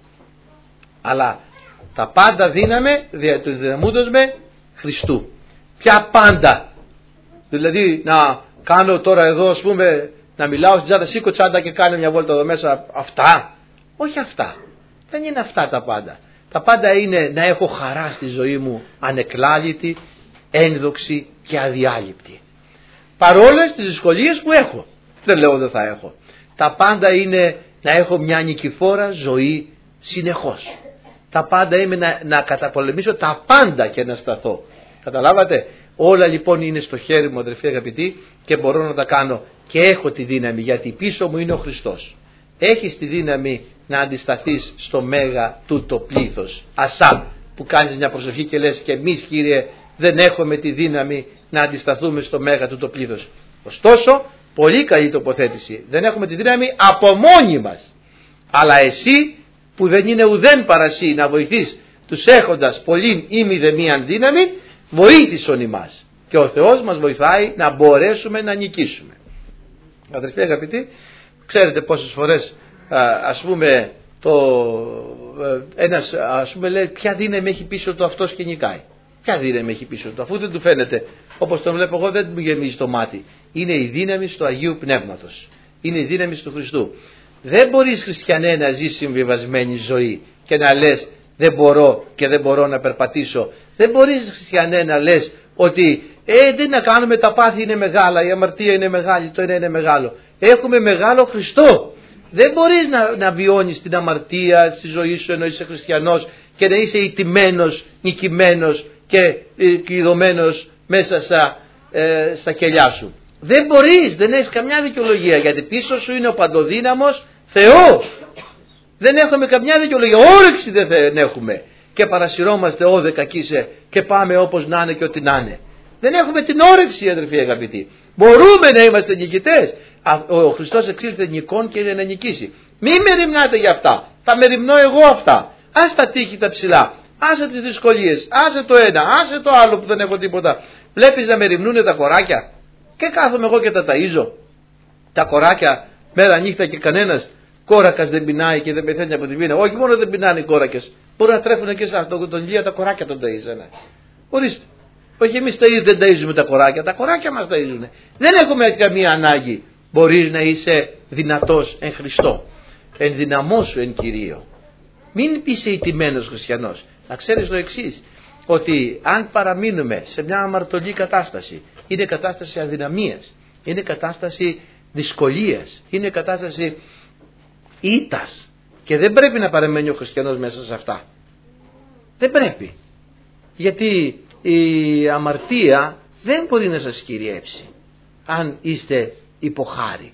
Αλλά τα πάντα δύναμε δια του ενδυναμούντος με Χριστού. Ποια πάντα? Δηλαδή να κάνω τώρα εδώ, ας πούμε, να μιλάω στην τσάντα, σήκω τσάντα και κάνω μια βόλτα εδώ μέσα, αυτά? Όχι αυτά. Δεν είναι αυτά τα πάντα. Τα πάντα είναι να έχω χαρά στη ζωή μου, ανεκλάλητη, ένδοξη και αδιάλειπτη. Παρόλες τις δυσκολίες που έχω. Δεν λέω δεν θα έχω. Τα πάντα είναι να έχω μια νικηφόρα ζωή συνεχώς. Τα πάντα είναι να, να καταπολεμήσω τα πάντα και να σταθώ. Καταλάβατε? Όλα λοιπόν είναι στο χέρι μου, αδερφοί αγαπητοί, και μπορώ να τα κάνω και έχω τη δύναμη, γιατί πίσω μου είναι ο Χριστός. Έχεις τη δύναμη να αντισταθείς στο μέγα τούτο πλήθος. Ασά, που κάνεις μια προσευχή και λες και εμείς, Κύριε, δεν έχουμε τη δύναμη να αντισταθούμε στο μέγα τούτο πλήθος. Ωστόσο, πολύ καλή τοποθέτηση. Δεν έχουμε τη δύναμη από μόνοι μας. Αλλά εσύ που δεν είναι ουδέν παρασύ να βοηθείς τους έχοντας πολλήν ή μηδενίαν δύναμη, βοήθησον ημάς. Και ο Θεός μας βοηθάει να μπορέσουμε να νικήσουμε. Αδερφοί αγαπητοί, ξέρετε πόσες φορές ας πούμε το, ένας ας πούμε λέει ποια δύναμη έχει πίσω του αυτός και νικάει. Ποια δύναμη έχει πίσω του, αφού δεν του φαίνεται, όπως το βλέπω εγώ, δεν μου γεμίζει το μάτι. Είναι η δύναμη του Αγίου Πνεύματος. Είναι η δύναμη του Χριστού. Δεν μπορείς, χριστιανέ, να ζεις συμβιβασμένη ζωή και να λες δεν μπορώ και δεν μπορώ να περπατήσω. Δεν μπορείς, χριστιανέ, να λες ότι ε, δεν να κάνουμε, τα πάθη είναι μεγάλα, η αμαρτία είναι μεγάλη, το ένα είναι μεγάλο. Έχουμε μεγάλο Χριστό. Δεν μπορείς να, να βιώνεις την αμαρτία στη ζωή σου ενώ είσαι χριστιανός και να είσαι ηττημένος, νικημένος και κλειδωμένος μέσα στα, ε, στα κελιά σου. Δεν μπορείς, δεν έχεις καμιά δικαιολογία, γιατί πίσω σου είναι ο παντοδύναμος Θεός. Δεν έχουμε καμιά δικαιολογία, όρεξη δεν έχουμε και παρασυρώμαστε ω δεκακίσε και πάμε όπως να είναι και ό,τι να είναι. Δεν έχουμε την όρεξη, αδερφοί αγαπητοί. Μπορούμε να είμαστε νικητές. Ο Χριστός εξήλθε νικών και είναι να νικήσει. Μη μεριμνάτε για αυτά. Θα μεριμνώ εγώ αυτά. Ας τα τείχη τα ψηλά. Άσε τις δυσκολίες. Άσε το ένα. Άσε το άλλο που δεν έχω τίποτα. Βλέπεις να μεριμνούνε τα κοράκια. Και κάθομαι εγώ και τα ταΐζω. Τα κοράκια μέρα νύχτα και κανένας κόρακας δεν πεινάει και δεν πεθαίνει από την πείνα. Όχι μόνο δεν πεινάνε οι κόρακες. Μπορούν να τρέφουν και σε αυτό τον Λία, τα κοράκια τον ταΐζανε. Ορίστε. Όχι εμείς δεν ταΐζουμε τα κοράκια. Τα κοράκια μας ταΐζουν. Δεν έχουμε καμία ανάγκη. Μπορείς να είσαι δυνατός εν Χριστώ. Ενδυναμώσου εν Κυρίω. Μην είσαι ηττημένος χριστιανός. Να ξέρεις το εξής, ότι αν παραμείνουμε σε μια αμαρτωλή κατάσταση, είναι κατάσταση αδυναμίας, είναι κατάσταση δυσκολίας, είναι κατάσταση ήττας, και δεν πρέπει να παραμένει ο χριστιανός μέσα σε αυτά. Δεν πρέπει. Γιατί η αμαρτία δεν μπορεί να σας κυριεύσει αν είστε υποχάρη,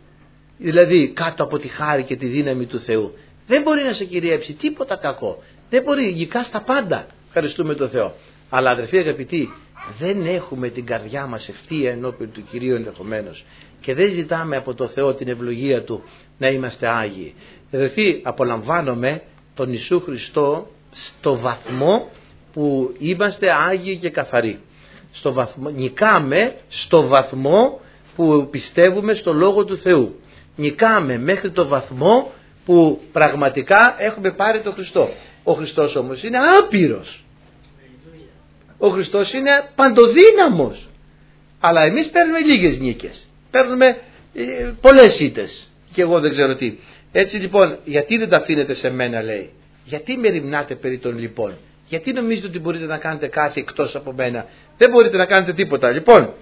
δηλαδή κάτω από τη χάρη και τη δύναμη του Θεού. Δεν μπορεί να σε κυριεύσει τίποτα κακό. Δεν μπορεί, γικά στα πάντα. Ευχαριστούμε τον Θεό. Αλλά αδερφοί αγαπητοί, δεν έχουμε την καρδιά μας ευθεία ενώπιον του Κυρίου ενδεχομένως και δεν ζητάμε από τον Θεό την ευλογία Του να είμαστε Άγιοι. Αδερφοί, απολαμβάνομαι τον Ιησού Χριστό στο βαθμό που είμαστε Άγιοι και καθαροί. Στο βαθμό, νικάμε στο βαθμό που πιστεύουμε στο Λόγο του Θεού. Νικάμε μέχρι το βαθμό που πραγματικά έχουμε πάρει τον Χριστό. Ο Χριστός όμως είναι άπειρος. Ο Χριστός είναι παντοδύναμος. Αλλά εμείς παίρνουμε λίγες νίκες, παίρνουμε ε, πολλές ήττες και εγώ δεν ξέρω τι. Έτσι λοιπόν, γιατί δεν τα αφήνετε σε μένα, λέει? Γιατί με ρημνάτε περί των λοιπόν? Γιατί νομίζετε ότι μπορείτε να κάνετε κάτι εκτός από μένα? Δεν μπορείτε να κάνετε τίποτα. Λοιπόν,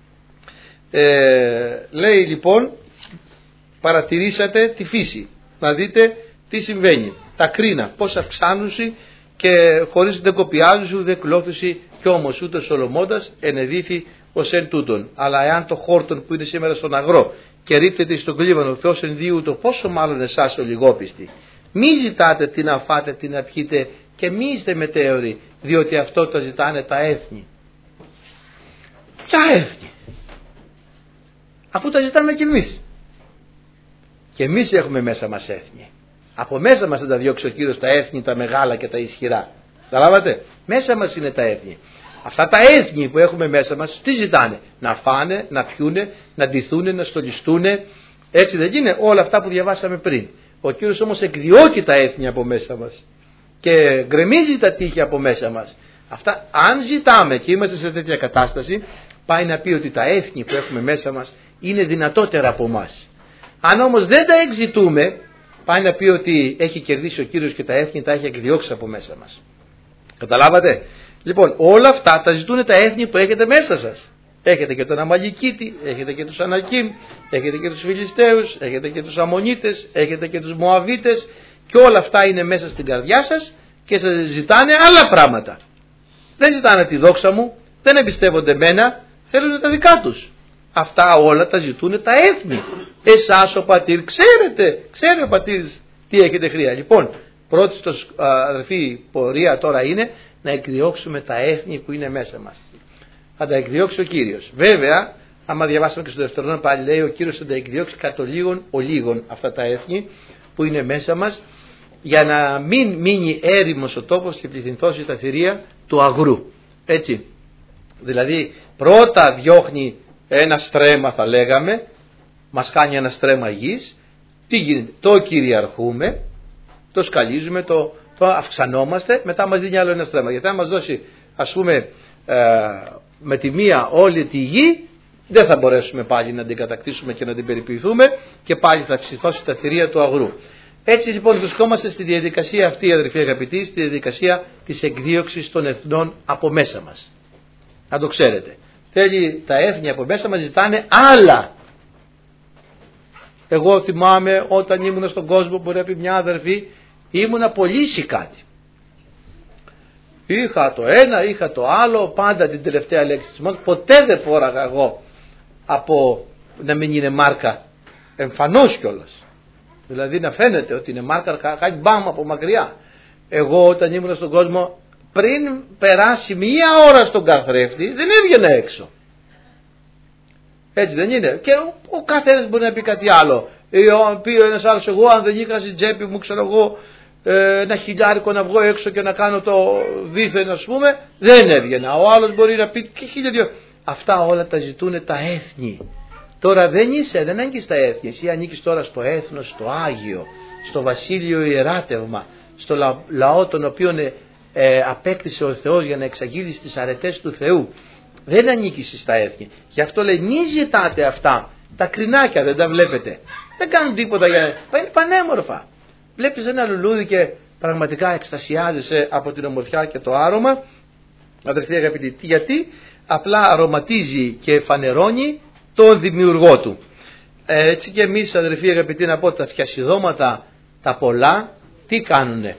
ε, λέει λοιπόν, παρατηρήσατε τη φύση, να δείτε τι συμβαίνει. Τα κρίνα πώς αυξάνουσι και χωρίς δεν κοπιάζουσι δεν κλώθουσι, κι όμως ούτε Σολομώντας ενεδίθη ως εν τούτον. Αλλά εάν το χόρτον που είναι σήμερα στον αγρό και ρίπτεται στον κλίβανο, Θεός ενδύει το πόσο μάλλον εσάς ο λιγόπιστοι. Μη ζητάτε τι να φάτε, τι να πιείτε και μη είστε μετέωροι, διότι αυτό τα ζητάνε τα έθνη. Ποια έθνη? Αφού τα ζητάμε κι εμείς. Και εμείς έχουμε μέσα μας έθνη. Από μέσα μας θα τα διώξει ο Κύριος τα έθνη, τα μεγάλα και τα ισχυρά. Καταλάβατε? Μέσα μας είναι τα έθνη. Αυτά τα έθνη που έχουμε μέσα μας τι ζητάνε? Να φάνε, να πιούνε, να ντυθούνε, να στολιστούνε. Έτσι δεν είναι? Όλα αυτά που διαβάσαμε πριν. Ο Κύριος όμως εκδιώκει τα έθνη από μέσα μας και γκρεμίζει τα τείχη από μέσα μας. Αυτά αν ζητάμε και είμαστε σε τέτοια κατάσταση, πάει να πει ότι τα έθνη που έχουμε μέσα μας είναι δυνατότερα από μας. Αν όμως δεν τα εξητούμε, πάει να πει ότι έχει κερδίσει ο Κύριος και τα έθνη τα έχει εκδιώξει από μέσα μας. Καταλάβατε? Λοιπόν, όλα αυτά τα ζητούν τα έθνη που έχετε μέσα σας. Έχετε και τον Αμαλικίτη, έχετε και τους Ανακίμ, έχετε και τους Φιλιστέους, έχετε και τους Αμμονίτες, έχετε και τους Μωαβίτες, και όλα αυτά είναι μέσα στην καρδιά σας και σας ζητάνε άλλα πράγματα. Δεν ζητάνε τη δόξα μου, δεν εμπιστεύονται εμένα, θέλουν τα δικά τους. Αυτά όλα τα ζητούν τα έθνη. Εσάς ο πατήρ ξέρετε, ξέρει ο πατήρς τι έχετε χρειά. Λοιπόν, πρώτη στο αδερφή πορεία τώρα είναι να εκδιώξουμε τα έθνη που είναι μέσα μας. Θα τα εκδιώξει ο Κύριος. Βέβαια, άμα διαβάσαμε και στο δεύτερο πάλι λέει ο Κύριος θα τα εκδιώξει κατ' ολίγων ολίγων αυτά τα έθνη που είναι μέσα μας, για να μην μείνει έρημος ο τόπος και πληθυνθώσει τα θηρία του αγρού. Έτσι. Δηλαδή πρώτα διώχνει ένα στρέμμα, θα λέγαμε, μας κάνει ένα στρέμμα γης. Τι γίνεται? Το κυριαρχούμε, το σκαλίζουμε, το, το αυξανόμαστε, μετά μας δίνει άλλο ένα στρέμμα. Γιατί αν μας δώσει, ας πούμε, ε, με τη μία όλη τη γη, δεν θα μπορέσουμε πάλι να την κατακτήσουμε και να την περιποιηθούμε και πάλι θα ψηθώσει τα θηρία του αγρού. Έτσι λοιπόν βρισκόμαστε στη διαδικασία αυτή, αδερφοί αγαπητοί, στη διαδικασία της εκδίωξης των εθνών από μέσα μας. Να το ξέρετε. Θέλει τα έθνη από μέσα μας ζητάνε άλλα. Εγώ θυμάμαι όταν ήμουν στον κόσμο, μπορεί να πει μια αδερφή, ήμουνα πωλήσει κάτι. Είχα το ένα, είχα το άλλο, πάντα την τελευταία λέξη της μάρκας. Ποτέ δεν φόραγα εγώ από να μην είναι μάρκα, εμφανώς κιόλας. Δηλαδή να φαίνεται ότι είναι μάρκα, κάνει μπαμ από μακριά. Εγώ όταν ήμουν στον κόσμο, πριν περάσει μία ώρα στον καθρέφτη, δεν έβγαινα έξω. Έτσι δεν είναι? Και ο, ο καθένας μπορεί να πει κάτι άλλο. Πει ένας άλλος, εγώ αν δεν είχα στην τσέπη μου, ξέρω εγώ, ένα χιλιάρικο να βγω έξω και να κάνω το δίθεν, ας πούμε, δεν έβγαινα. Ο άλλος μπορεί να πει και χίλια δυο. Αυτά όλα τα ζητούν τα έθνη. Τώρα δεν είσαι, δεν ανήκεις στα έθνη. Εσύ ανήκεις τώρα στο έθνος, στο Άγιο, στο βασίλειο ιεράτευμα, στο λα, λαό τον οποίον ε, ε, απέκτησε ο Θεός για να εξαγγείλει τις αρετές του Θεού. Δεν ανήκεις στα έθνη. Γι' αυτό λέει μη ζητάτε αυτά. Τα κρινάκια δεν τα βλέπετε? Δεν κάνουν τίποτα, για... είναι πανέμορφα. Βλέπεις ένα λουλούδι και πραγματικά εκστασιάζεσαι από την ομορφιά και το άρωμα. Αδερφοί αγαπητοί, γιατί? Απλά αρωματίζει και φανερώνει τον δημιουργό του. Έτσι και εμείς, αδερφοί αγαπητοί, να πω, τα φτιασιδώματα τα πολλά τι κάνουνε?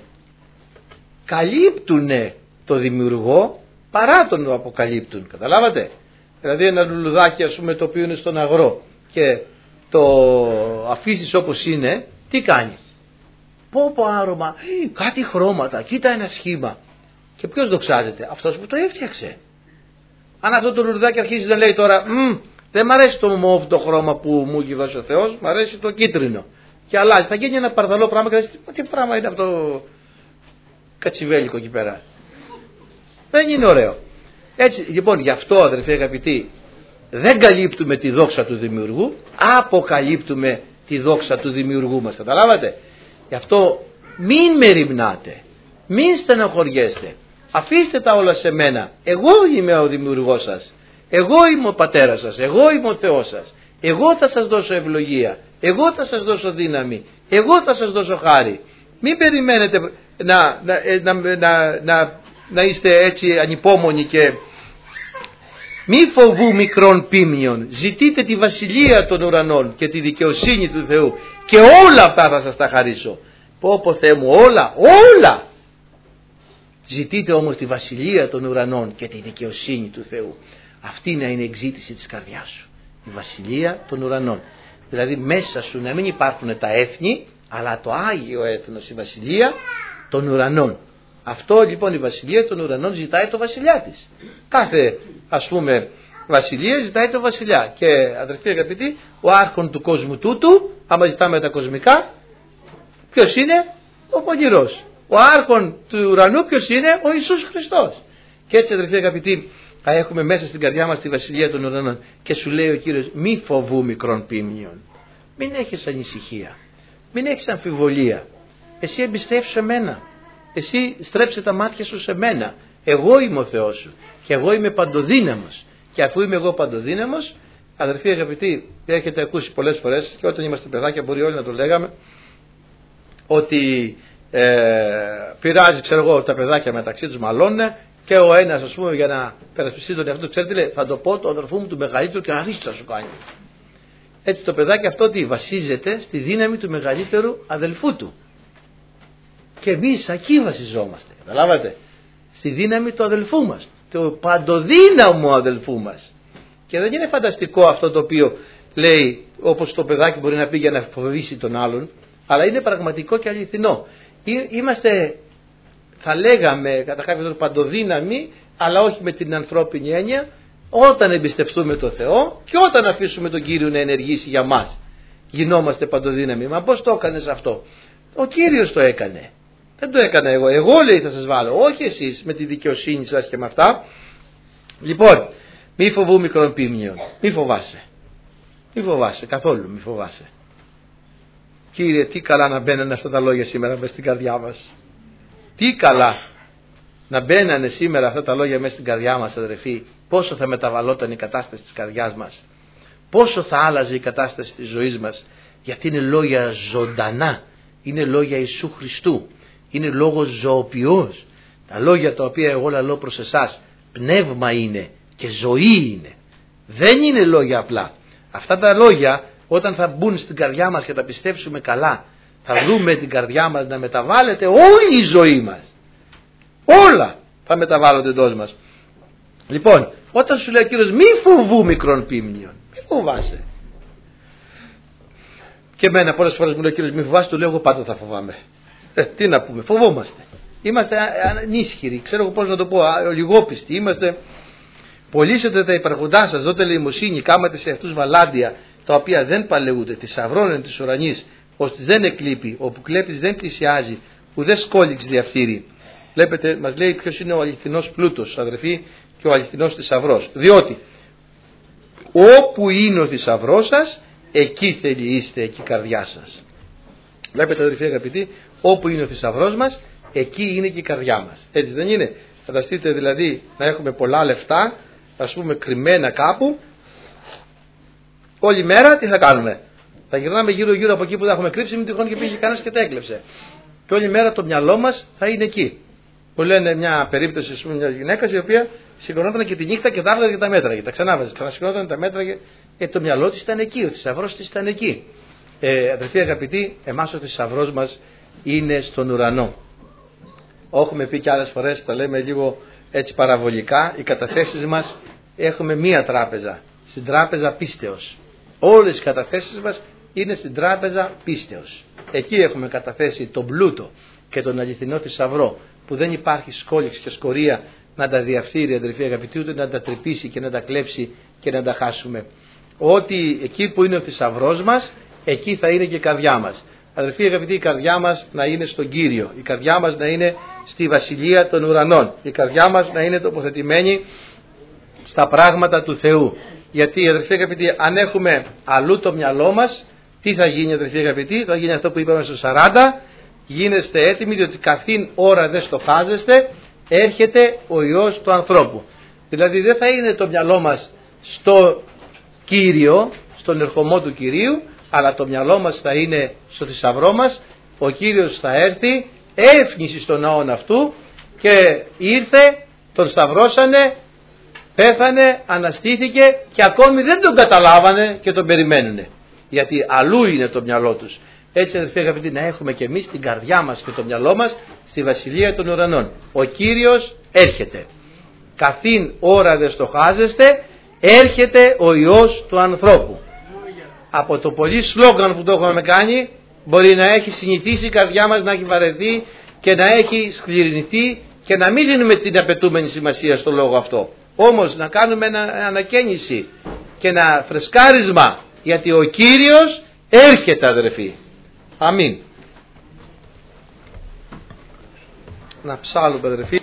Καλύπτουνε το δημιουργό παρά τον αποκαλύπτουν. Καταλάβατε? Δηλαδή ένα λουλουδάκι, ας πούμε, το οποίο είναι στον αγρό και το αφήσεις όπως είναι, τι κάνει? Πω πω άρωμα, κάτι χρώματα, κοίτα ένα σχήμα. Και ποιος δοξάζεται? Αυτός που το έφτιαξε. Αν αυτό το λουλουδάκι αρχίζει να λέει τώρα, δεν μ' αρέσει το μοβ το χρώμα που μου έχει δώσει ο Θεός, μ' αρέσει το κίτρινο, και αλλάζει, θα γίνει ένα παρδαλό πράγμα και θα λες, τι πράγμα είναι αυτό κατσιβέλικο εκεί πέρα? Δεν είναι ωραίο. Έτσι λοιπόν, γι' αυτό αδερφοί αγαπητοί, δεν καλύπτουμε τη δόξα του δημιουργού, αποκαλύπτουμε τη δόξα του δημιουργού μας. Καταλάβατε? Γι' αυτό μην μεριμνάτε, μην στενοχωριέστε, αφήστε τα όλα σε μένα. Εγώ είμαι ο δημιουργός σας. Εγώ είμαι ο πατέρας σας, εγώ είμαι ο Θεός σας, εγώ θα σας δώσω ευλογία, εγώ θα σας δώσω δύναμη, εγώ θα σας δώσω χάρη. Μην περιμένετε να, να, να, να, να, να είστε έτσι ανυπόμονοι και μη φοβού μικρών πίμνιων. Ζητείτε τη βασιλεία των ουρανών και τη δικαιοσύνη του Θεού και όλα αυτά θα σας τα χαρίσω. Πω πω Θεέ μου, όλα, όλα. Ζητείτε όμως τη βασιλεία των ουρανών και τη δικαιοσύνη του Θεού. Αυτή να είναι η εξήτηση της καρδιάς σου. Η βασιλεία των ουρανών. Δηλαδή μέσα σου να μην υπάρχουν τα έθνη, αλλά το Άγιο έθνος, η βασιλεία των ουρανών. Αυτό λοιπόν η βασιλεία των ουρανών ζητάει το βασιλιά της. Κάθε ας πούμε βασιλεία ζητάει το βασιλιά. Και αδερφοί αγαπητοί, ο άρχον του κόσμου τούτου, άμα ζητάμε τα κοσμικά, ποιος είναι? Ο πονηρός. Ο άρχον του ουρανού ποιος είναι? Ο Ιησούς Χριστός. Και έτσι αδερφοί αγαπητοί, θα έχουμε μέσα στην καρδιά μας τη βασιλεία των ουρανών. Και σου λέει ο Κύριος, μη φοβού μικρών πίμνιων. Μην έχεις ανησυχία, μην έχεις αμφιβολία. Εσύ εμπιστεύσου εμένα. Εσύ στρέψε τα μάτια σου σε μένα. Εγώ είμαι ο Θεός σου και εγώ είμαι παντοδύναμος. Και αφού είμαι εγώ παντοδύναμος, αδερφοί αγαπητοί, έχετε ακούσει πολλές φορές και όταν είμαστε παιδάκια μπορεί όλοι να το λέγαμε, ότι ε, πειράζει, ξέρω εγώ, τα παιδάκια μεταξύ τους μαλώνουν και ο ένας, ας πούμε, για να περασπιστεί τον εαυτό του, ξέρετε, λέει, θα το πω το αδερφού μου του μεγαλύτερου και αριστό θα σου κάνει. Έτσι το παιδάκι αυτό τι βασίζεται στη δύναμη του μεγαλύτερου αδελφού του. Και εμείς εκεί βασιζόμαστε, καταλάβατε, στη δύναμη του αδελφού μας, του παντοδύναμου αδελφού μας. Και δεν είναι φανταστικό αυτό το οποίο λέει, όπως το παιδάκι μπορεί να πει για να φοβήσει τον άλλον, αλλά είναι πραγματικό και αληθινό. Είμαστε, θα λέγαμε κατά κάποιο τρόπο, παντοδύναμοι, αλλά όχι με την ανθρώπινη έννοια, όταν εμπιστευτούμε τον Θεό και όταν αφήσουμε τον Κύριο να ενεργήσει για μας. Γινόμαστε παντοδύναμοι. Μα πώς το έκανες αυτό? Ο Κύριος το έκανε. Δεν το έκανα εγώ. Εγώ, λέει, θα σας βάλω. Όχι εσείς με τη δικαιοσύνη σας και με αυτά. Λοιπόν, μη φοβού μικρών πίμνιων. Μη φοβάσαι. Μη φοβάσαι καθόλου. Μη φοβάσαι. Κύριε, τι καλά να μπαίνανε αυτά τα λόγια σήμερα μέσα στην καρδιά μας. Τι καλά να μπαίνανε σήμερα αυτά τα λόγια μέσα στην καρδιά μας, αδερφοί. Πόσο θα μεταβαλόταν η κατάσταση της καρδιάς μας. Πόσο θα άλλαζε η κατάσταση της ζωής μας. Γιατί είναι λόγια ζωντανά. Είναι λόγια Ιησού Χριστού. Είναι λόγος ζωοποιός. Τα λόγια τα οποία εγώ λαλώ προς εσάς πνεύμα είναι και ζωή είναι. Δεν είναι λόγια απλά. Αυτά τα λόγια όταν θα μπουν στην καρδιά μας και τα πιστέψουμε καλά, θα βρούμε την καρδιά μας να μεταβάλλεται όλη η ζωή μας. Όλα θα μεταβάλλονται εντός μας. Λοιπόν, όταν σου λέει ο Κύριος μη φοβού μικρών πίμνιων, μη φοβάσαι. Και εμένα πολλές φορές μου λέει ο Κύριος μη φοβάσαι, του λέω εγώ πάντα θα φοβάμαι. Ε, τι να πούμε, φοβόμαστε. Είμαστε ανήσυχοι, ξέρω εγώ πώς να το πω, λιγόπιστοι. Είμαστε, πωλήσετε τα υπαρχοντά σας, δώτε ελεημοσύνη, κάματε σε αυτούς βαλάντια, τα οποία δεν παλαιούνται, τη σαυρώνεν της ουρανής, ώστε δεν εκλείπει, όπου κλέπτης δεν πλησιάζει, που δεν σκόλιξ διαφθείρει. Βλέπετε, μας λέει ποιος είναι ο αληθινός πλούτος, αδερφοί, και ο αληθινός θησαυρός. Διότι όπου είναι ο θησαυρός σας, εκεί θέλει είστε, εκεί η καρδιά σας. Βλέπετε, αδερφοί αγαπητοί, όπου είναι ο θησαυρός μας, εκεί είναι και η καρδιά μας. Έτσι δεν είναι? Φανταστείτε δηλαδή να έχουμε πολλά λεφτά, ας πούμε κρυμμένα κάπου, όλη μέρα τι θα κάνουμε? Θα γυρνάμε γύρω γύρω από εκεί που θα έχουμε κρύψει, μην τυχόν και πήγε κανένας και τα έκλεψε. Και όλη μέρα το μυαλό μας θα είναι εκεί. Που λένε μια περίπτωση, ας πούμε, μια γυναίκα η οποία σηκωνόταν και τη νύχτα και τα έβγαζε και τα μέτραγε. Τα ξανάβαζε, ξανασηκωνόταν, τα μέτραγε, γιατί το μυαλό της ήταν εκεί, ο θησαυρός της ήταν εκεί. Ε, αδερφοί αγαπητοί, εμάς ο θησαυρός μας είναι στον ουρανό. Έχουμε πει και άλλες φορές, τα λέμε λίγο έτσι παραβολικά, οι καταθέσεις μας έχουμε μία τράπεζα, στην τράπεζα πίστεως. Όλες οι καταθέσεις μας είναι στην τράπεζα πίστεως. Εκεί έχουμε καταθέσει τον πλούτο και τον αληθινό θησαυρό, που δεν υπάρχει σκόλιξη και σκορία να τα διαφθείρει, αδερφοί αγαπητοί, ούτε να τα τρυπήσει και να τα κλέψει και να τα χάσουμε. Ότι εκεί που είναι ο θησαυρός μας, εκεί θα είναι και η καρδιά μας. Αδερφοί αγαπητοί, η καρδιά μας να είναι στον Κύριο, η καρδιά μας να είναι στη βασιλεία των ουρανών, η καρδιά μας να είναι τοποθετημένη στα πράγματα του Θεού. Γιατί, αδερφοί αγαπητοί, αν έχουμε αλλού το μυαλό μας, τι θα γίνει, αδερφοί αγαπητοί? Θα γίνει αυτό που είπαμε στο σαράντα, γίνεστε έτοιμοι, διότι καθήν ώρα δεν στοχάζεστε, έρχεται ο Υιός του ανθρώπου. Δηλαδή δεν θα είναι το μυαλό μας στο Κύριο, στον ερχομό του Κυρίου, αλλά το μυαλό μας θα είναι στο θησαυρό μας. Ο Κύριος θα έρθει, έφνησε στον ναόν αυτού και ήρθε, τον σταυρώσανε, πέθανε, αναστήθηκε και ακόμη δεν τον καταλάβανε και τον περιμένουνε, γιατί αλλού είναι το μυαλό τους. Έτσι, αδελφοί αγαπητοί, να έχουμε και εμείς την καρδιά μας και το μυαλό μας στη Βασιλεία των Ουρανών. Ο Κύριος έρχεται. Καθήν ώρα δε στοχάζεστε, έρχεται ο Υιός του ανθρώπου. Από το πολύ σλόγγαν που το έχουμε κάνει, μπορεί να έχει συνηθίσει η καρδιά μας, να έχει βαρεθεί και να έχει σκληρινθεί και να μην δίνουμε την απαιτούμενη σημασία στο λόγο αυτό. Όμως να κάνουμε ένα ανακαίνιση και ένα φρεσκάρισμα, γιατί ο Κύριος έρχεται, αδερφοί. Αμήν. Να ψάλουμε, αδερφοί.